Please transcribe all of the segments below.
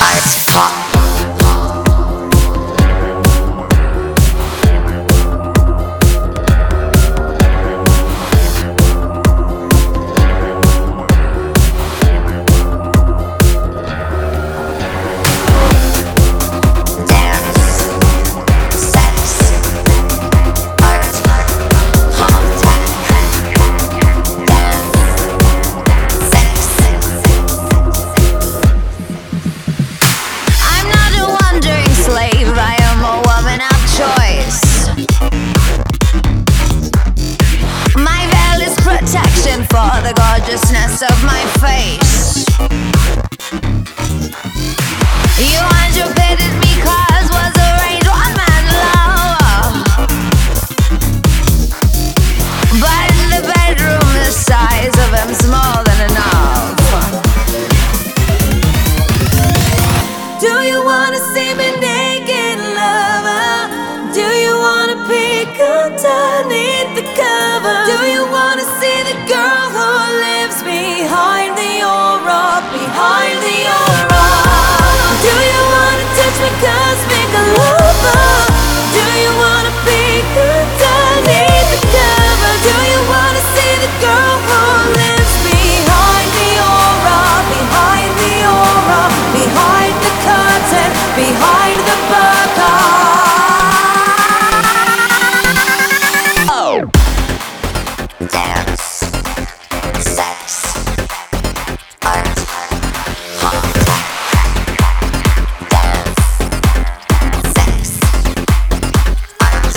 For the gorgeousness of my face, you anticipated me cause was arranged one man love, but in the bedroom the size of him's more than enough. Do you wanna see me naked, lover? Do you wanna peek underneath the cover? Do you wanna see the girl who lives behind the aura, behind the aura? Do you wanna touch me cosmic lover? Do you wanna peek underneath the cover? Do you wanna see the girl who lives behind the aura, behind the aura, behind the curtain, behind the burqa? Dance, sex, art, contact. Dance, sex, art,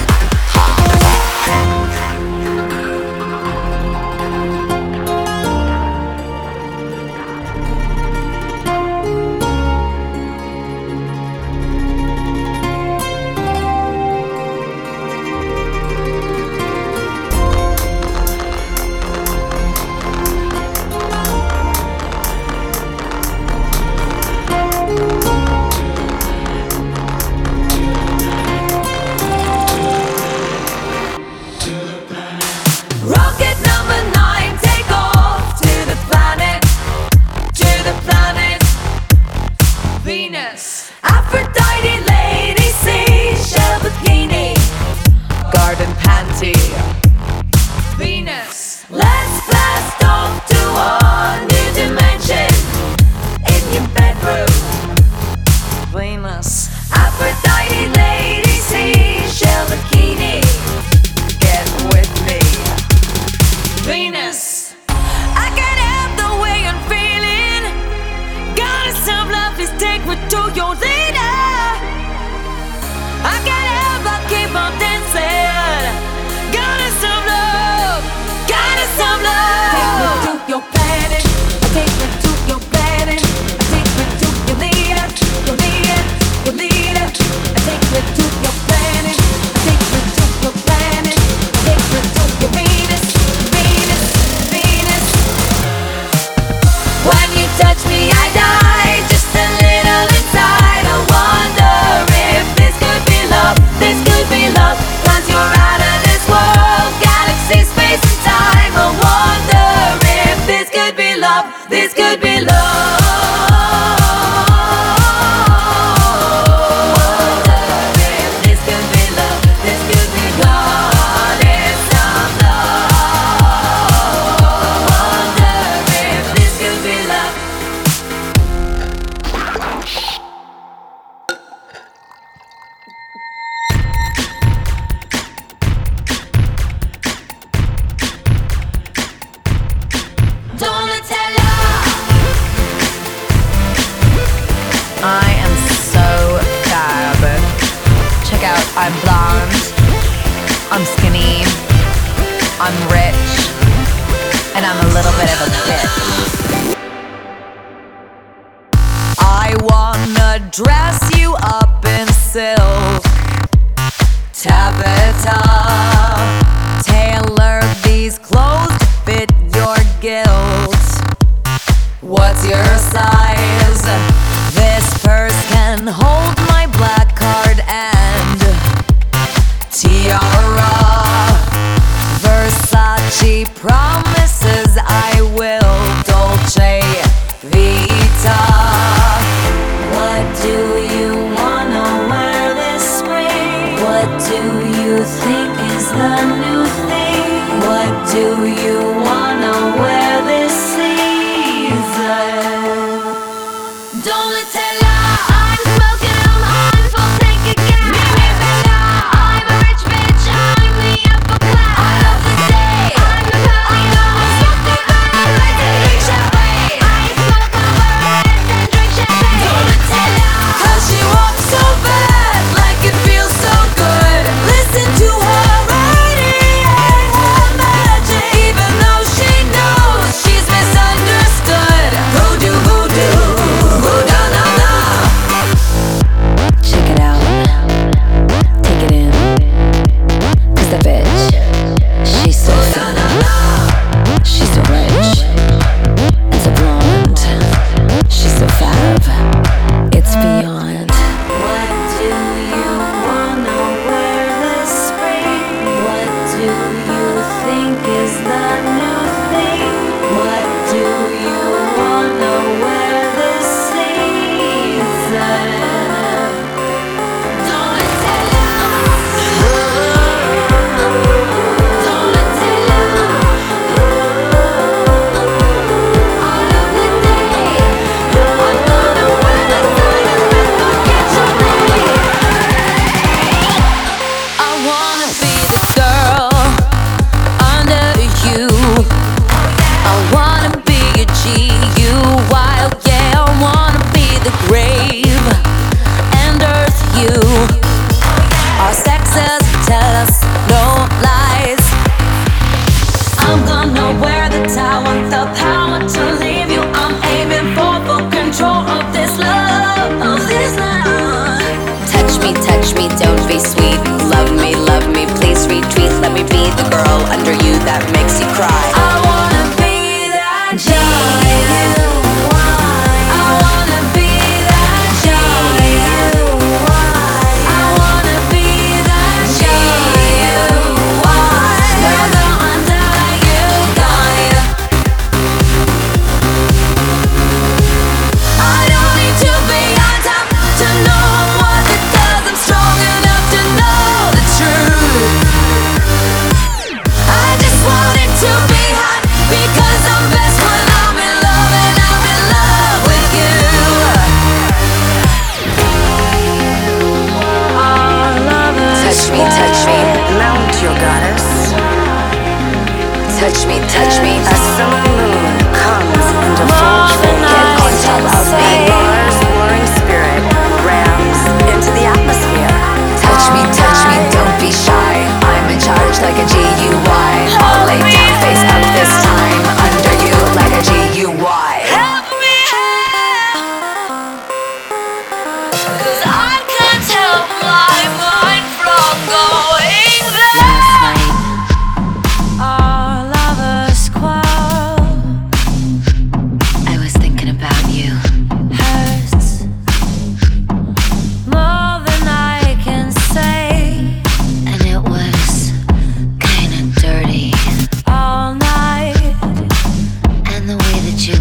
Venus, Aphrodite, lady, seashell bikini, garden panty. Venus, let's blast off to a new dimension in your bedroom. Venus, Aphrodite, lady, seashell bikini, get with me. Venus, I can't help the way I'm feeling. Goddess of love, please take me to your leader. I can't help but keep on dancing. Goddess of love, goddess of love. Take me to your planet, take me to your planet, take me to your leader, your leader, your leader. Take me to your planet, take me to your planet, take me to your Venus, Venus, Venus. When you touch me, I die just a little inside. I wonder if this could be love, this could be love. Cause you're out of this world, galaxy, space and time. I wonder if this could be love, this could be love. I am so fab. Check out, I'm blonde, I'm skinny, I'm rich, and I'm a little bit of a bitch. I wanna dress you up in silk, taffeta. Tailor these clothes to fit your guilt. What's your size? This purse can hold my black card and tiara. Versace promises I will Dolce Vita.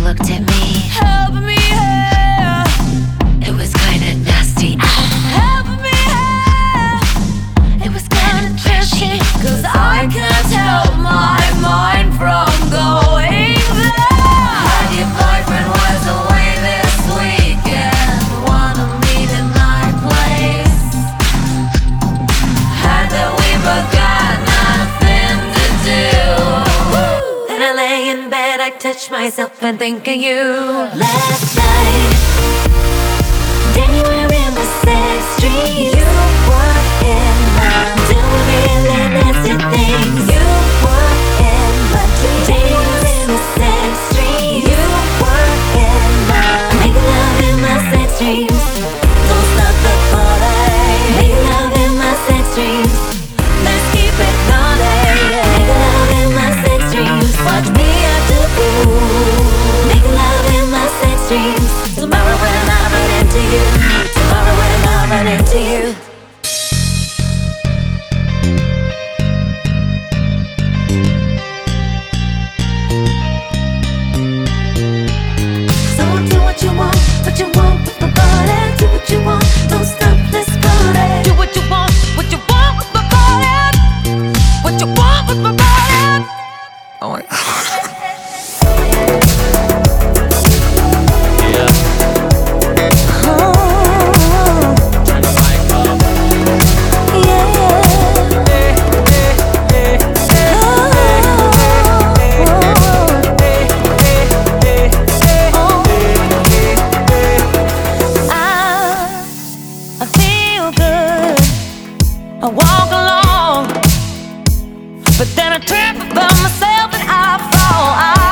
looked at me. Help me here. It was kinda nasty. Help me here. It was kinda trashy. 'Cause I can't help my mind from going there. Had your boyfriend was away this weekend. Wanna meet in my place. Had that we both got nothing to do. Then I lay in bed, I touch myself and think of you. Last night, then you were in the sex street. You were in my doing really nasty things. You were in my dreams. Then you were in the sex street. You were in my making love in my sex dreams. Don't stop the party. Making love in my sex dreams. Let's keep it naughty. Making love in my sex dreams. Watch me at the pool. Making love in my sex dreams. Tomorrow when I run into you. Tomorrow when I run into you. So do what you want with my body. Do what you want, don't stop this party. Do what you want with my body. What you want with my body. Oh my God. I feel good. I walk along, but then I trip above myself and I fall.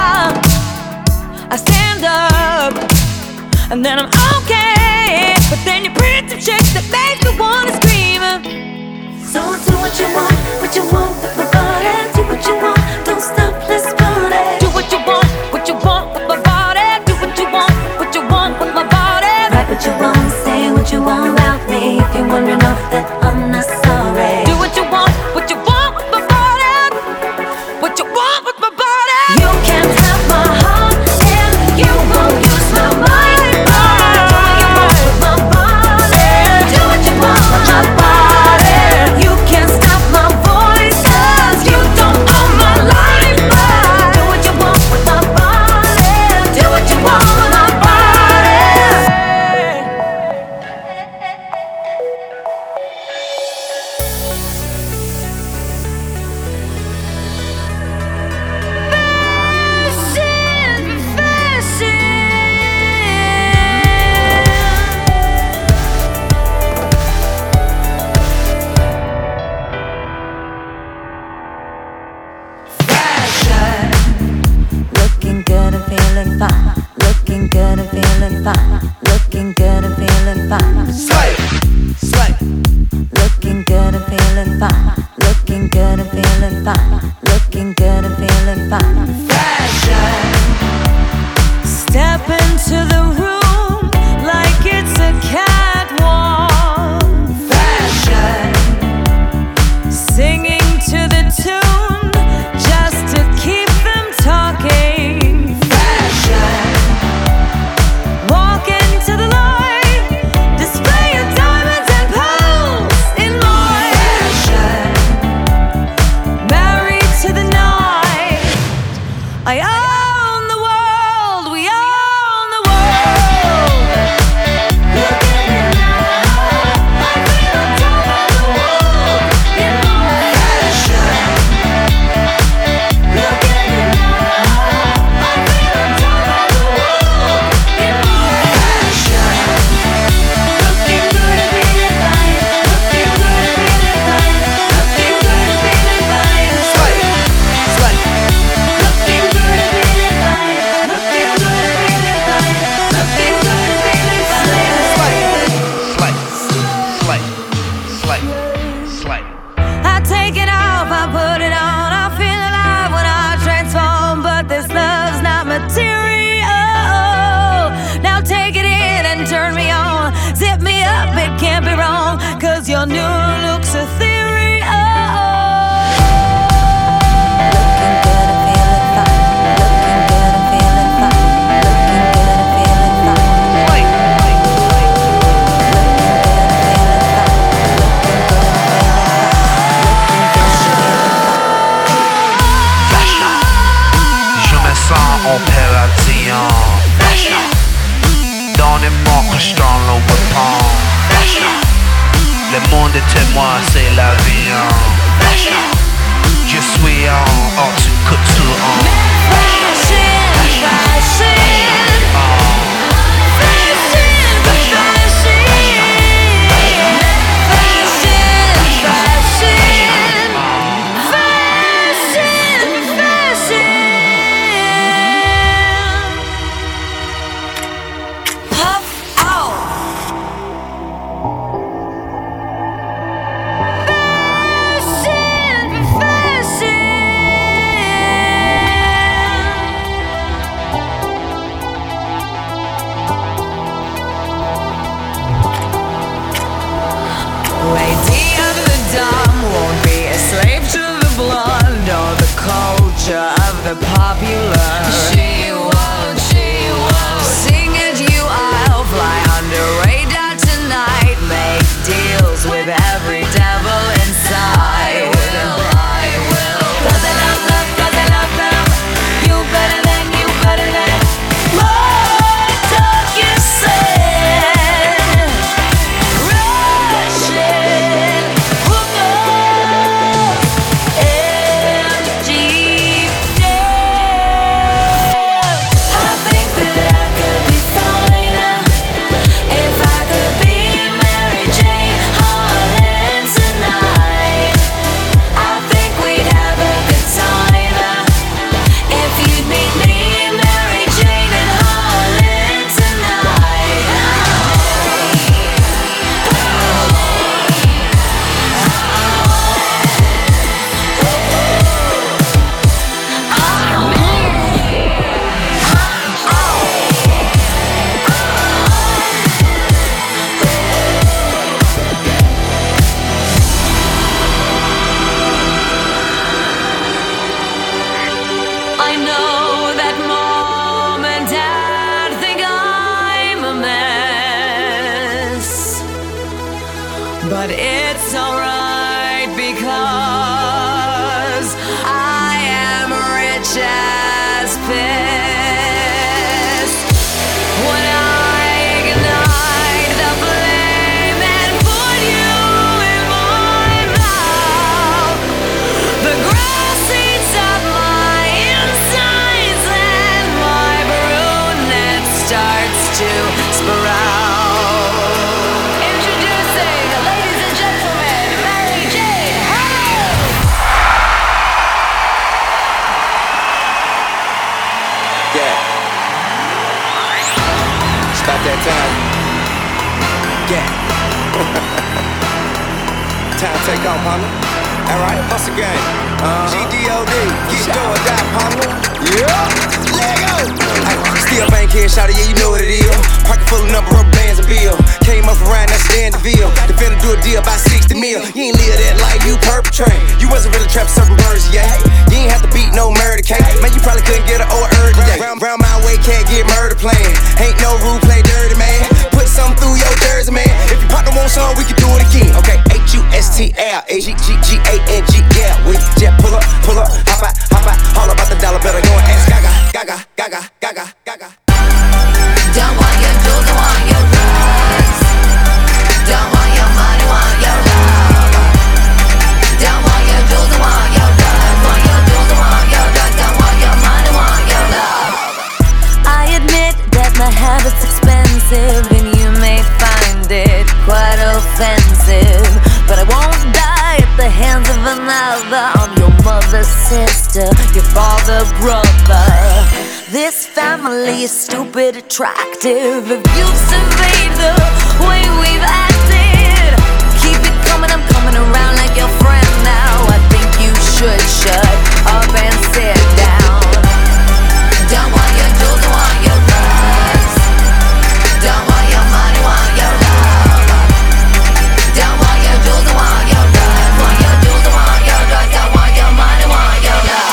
I stand up, and then I'm okay. But then you bring some chicks that make me wanna scream. So do what you want with my body. Do what you want, don't stop, let's party. Do what you want with my body. Do what you want with my body. Write what you want, say what you want about me. If you're wondering off that I'm not sorry. Do what you want with my body. What you want with my body. You can't have my heart and you won't use my mind. Do what you want with my body. You can't stop my voice 'cause you don't own my life. Do what you want with my body. Do what you want with my body. Looking good and feeling fine. Looking good and feeling fine. Looking good and feeling fine. Slay, slay. Looking good and feeling fine. Looking good and feeling fine. Looking good and feeling fine. Fashion. Step into the room like it's a catwalk. Fashion. Singing to the tune just to keep them talking. Fashion. Walk into the light, display your diamonds and pearls in mine. Fashion. Married to the night, I own the world, we own the world. Look at me now, I feel on top of the world in my Fashion. Look at me now, I feel on top of the world in my Fashion. Looking good and feeling fine. Looking good and feeling fine. Looking good and feeling fine. Slay, slay. Looking good and feeling fine. Looking good and feeling fine. Looking good and feeling fine. Slay, slay, slay, slay, slay. I take it off, I put it on. I feel alive when I transform, but this love's not material. Now take it in and turn me on. Zip me up, it can't be wrong, 'cause your new look's ethereal. Looking good and feeling fine. Looking good and feeling fine. opération. Fashion. Dans les manques, dans l'open. Fashion. Le monde est témoin, c'est la vie. Fashion. Je suis en haute couture. The popular. She won't sing at you. I'll fly under radar tonight. Make deals with every devil inside. I will. 'Cause I love love, 'cause I love love. You better than more talk you said. Russian, but it's alright because I am rich as piss. When I ignite the flame and put you in my mouth, the grass eats up my insides and my brunette starts to sprout. That time. Yeah. Time take off, partner. Alright, hustle game. GDOD, get go or die, partner. Yeah. Lego. Still banking, shawty, yeah, you know what it is. Pocket full of number rubber bands and bill. Came up around that Standerville. They finna do a deal about 60 mil. You ain't live that life, you perpetrate. You wasn't really trapping certain birds, yeah. You ain't have to beat no murder case. Man, you probably couldn't get an old earth today. Round my way, can't get murder playing. Ain't no rule, play dirty, man. Put something through your jersey, man. If your partner wants some, we can do it again. Okay, HUSTLAGGANG, yeah. We just pull up, hop out, all about the dollar, better go and ask Gaga, Gaga, Gaga, Gaga, Gaga. Don't want your jewels, don't want your drugs. Don't want your money, want your love. Don't want your jewels, don't want your drugs. Want your jewels, don't want your drugs. Don't want your money, want your love. I admit that my habit's expensive, and you may find it quite offensive, but I won't die at the hands of another. I'm your mother's sister, your father, brother. This family is stupid attractive. If you surveyed the way we've acted, keep it coming, I'm coming around like your friend now. I think you should shut up and sit down. Don't want your jewels, don't want your drugs. Don't want your money, want your love. Don't want your jewels, don't want your drugs. Want your jewels, don't want your drugs. Don't want your money, want your love.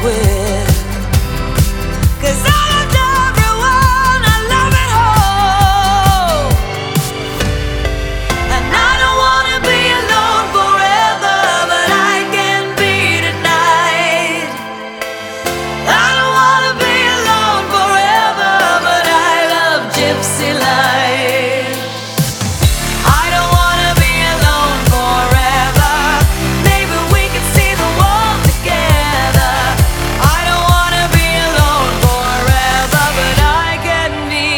with. 'Cause I loved everyone, I love it all. And I don't wanna be alone forever, but I can be tonight. I don't wanna be alone forever, but I love gypsy life. I don't wanna be alone forever. Maybe we can see the world together. I don't wanna be alone forever, but I can be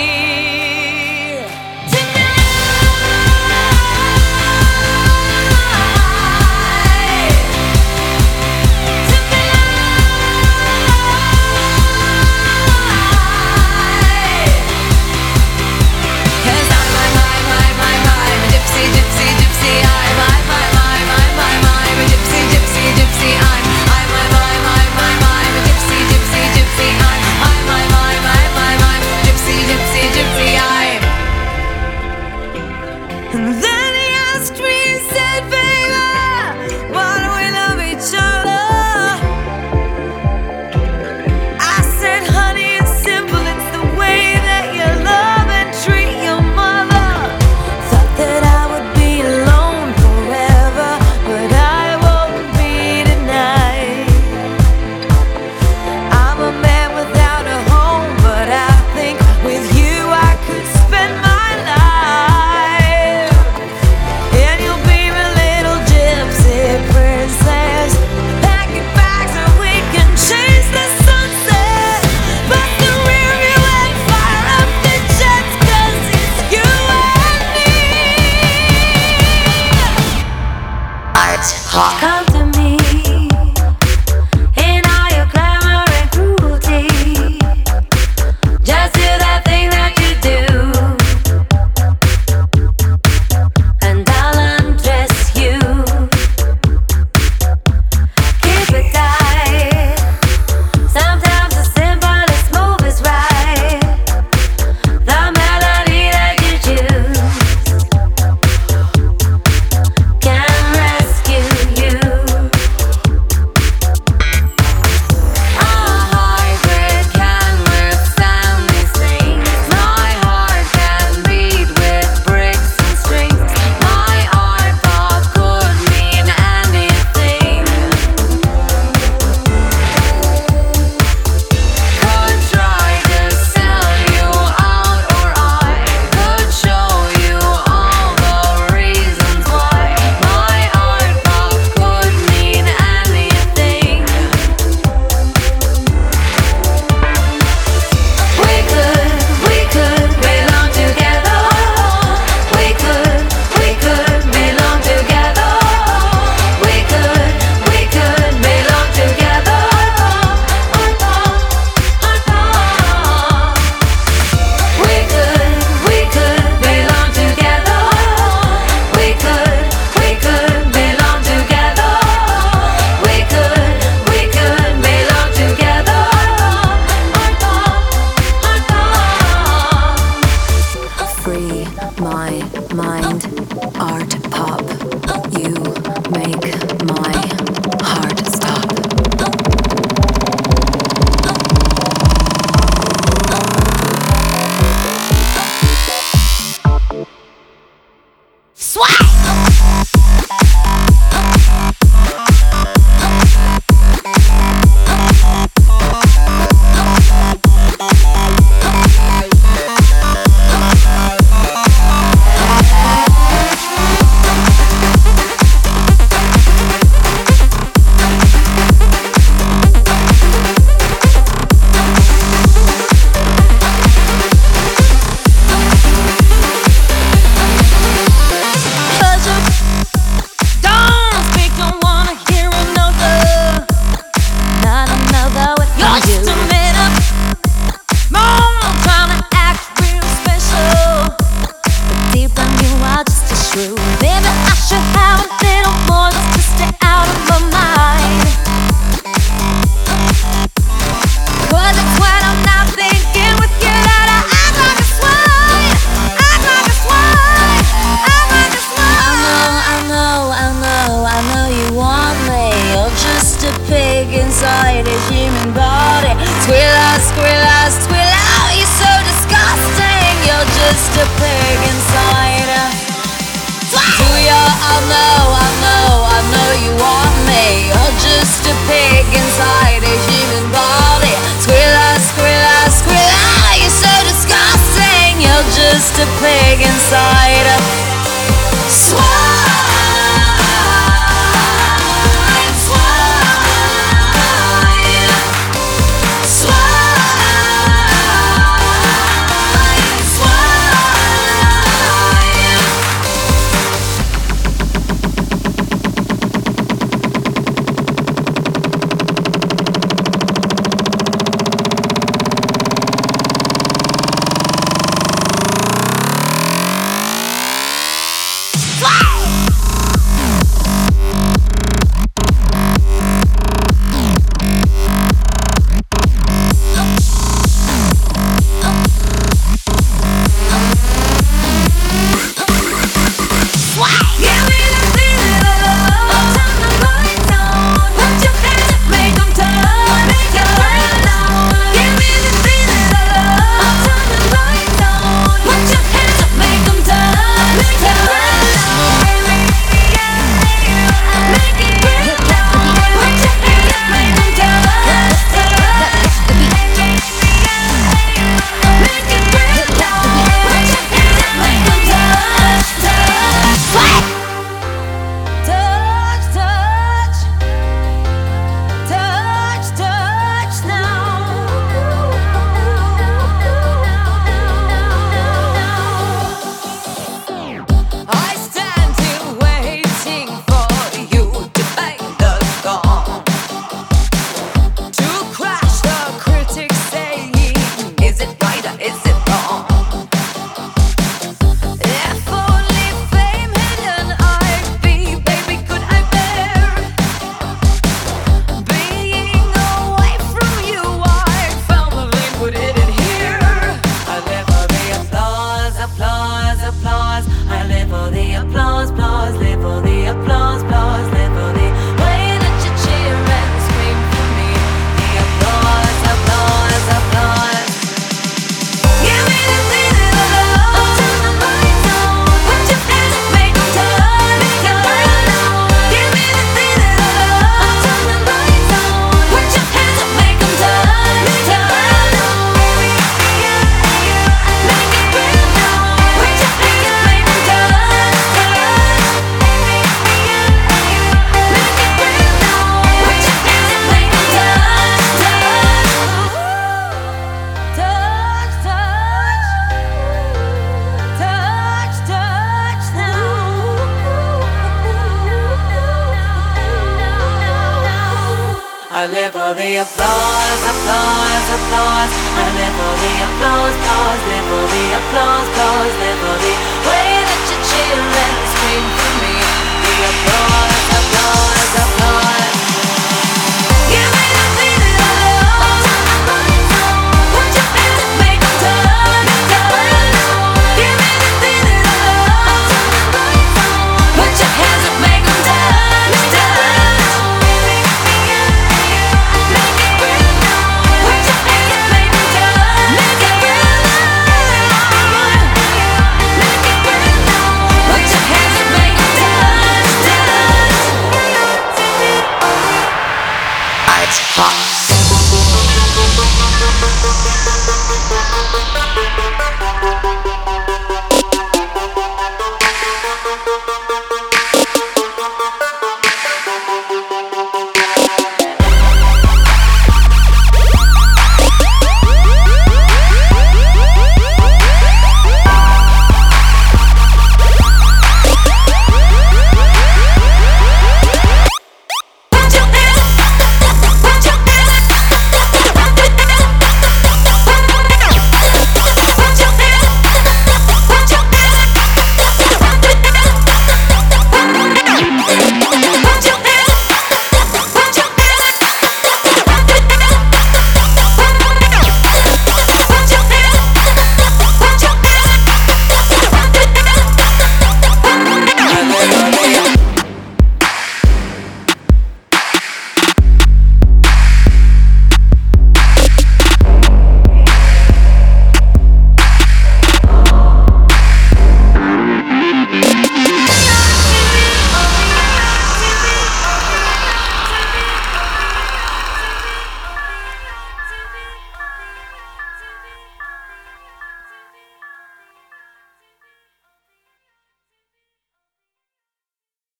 And then he asked me, he said, baby, why do we love each other? I said, honey, it's simple, it's the way that you love and treat your mother. Thought that I would be alone forever, but I won't be tonight. I'm a man without a home, but I think with you I could spend my life. And you'll be my little gypsy princess, packing bags and we can chase the sunset. But the rear view and fire up the jets, 'cause it's you and me. Come to me in all your glamour and cruelty. Just do that thing that you do, and I'll undress you. Keep it tight. Sometimes the simplest move is right. The melody that you choose can rescue you. A hybrid can withstand these things. My heart can beat with bricks and strings. My art pop could mean anything. Could try to sell you out, or I could show you all the reasons why. My art pop could mean anything. We could belong together. We could belong together. We could belong together. We could belong together. We could belong together. We could belong together. Free my mind, art pop. You make my heart stop. pig inside. Do ya? I know you want me. You're just a pig inside a human body. Squilla, squilla, squilla, you're so disgusting. You're just a pig inside. Swine. I live for the applause, applause, applause. I live for the applause, applause. Live for the applause, applause. Live for the